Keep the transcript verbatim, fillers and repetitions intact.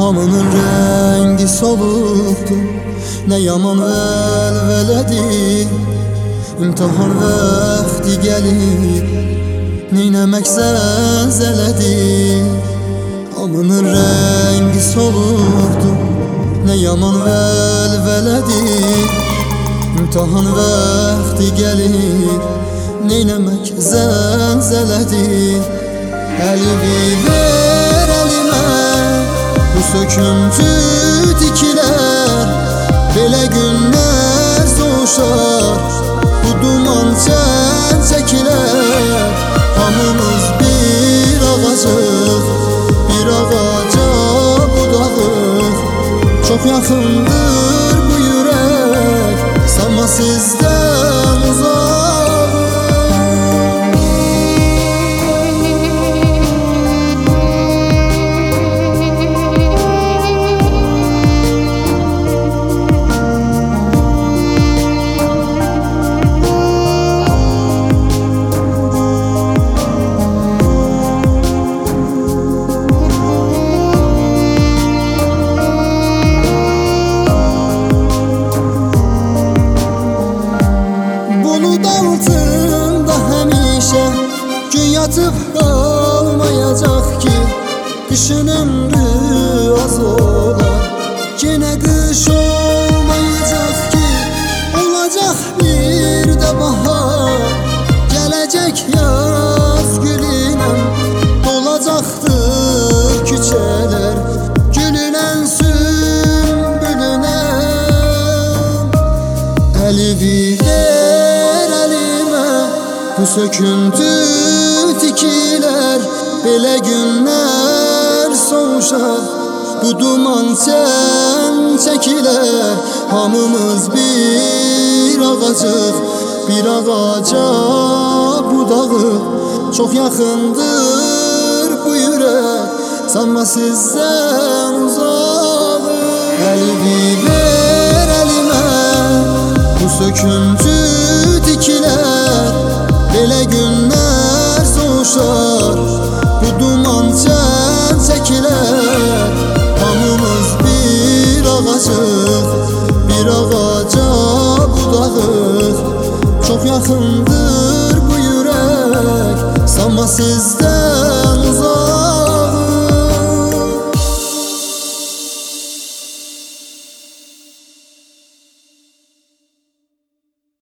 Hamının rengi solukdu, ne yaman velveledi. İmtihan vakti gelip neylemek zelzeledi. Hamının rengi solukdu, ne yaman velveledi. İmtihan vakti gelip neylemek zelzeledi. Elimi ver elime, bu söküntü dikiler. Belə günler soğuşar, bu duman çən çekiler. Hamımız bir ağacıq, bir ağaca budağıq. Çok yakındır bu yürek, sanma sizden uzaq. Gün yatıp kalmayacak ki, kışın ömrü az olar. Gene kış olmayacak ki, olacak bir de bahar. Gelecek yaz gülünem, dolacaktır küçeler. Gülünen sümbülünem, eli ver elime, bu söküntü dikiler. Belə günler soğuşar, bu duman çən çekiler. Hamımız bir ağacıq, bir ağaca budağıq. Çok yakındır bu yürek, sanma sizden uzaq. Elimi ver elime, bu söküntü dikiler. Belə günler soğuşar, bu duman çən çekiler. Hamımız bir ağacıq, bir ağaca budağıq. Çok yakındır bu yürek, sanma sizden uzaq.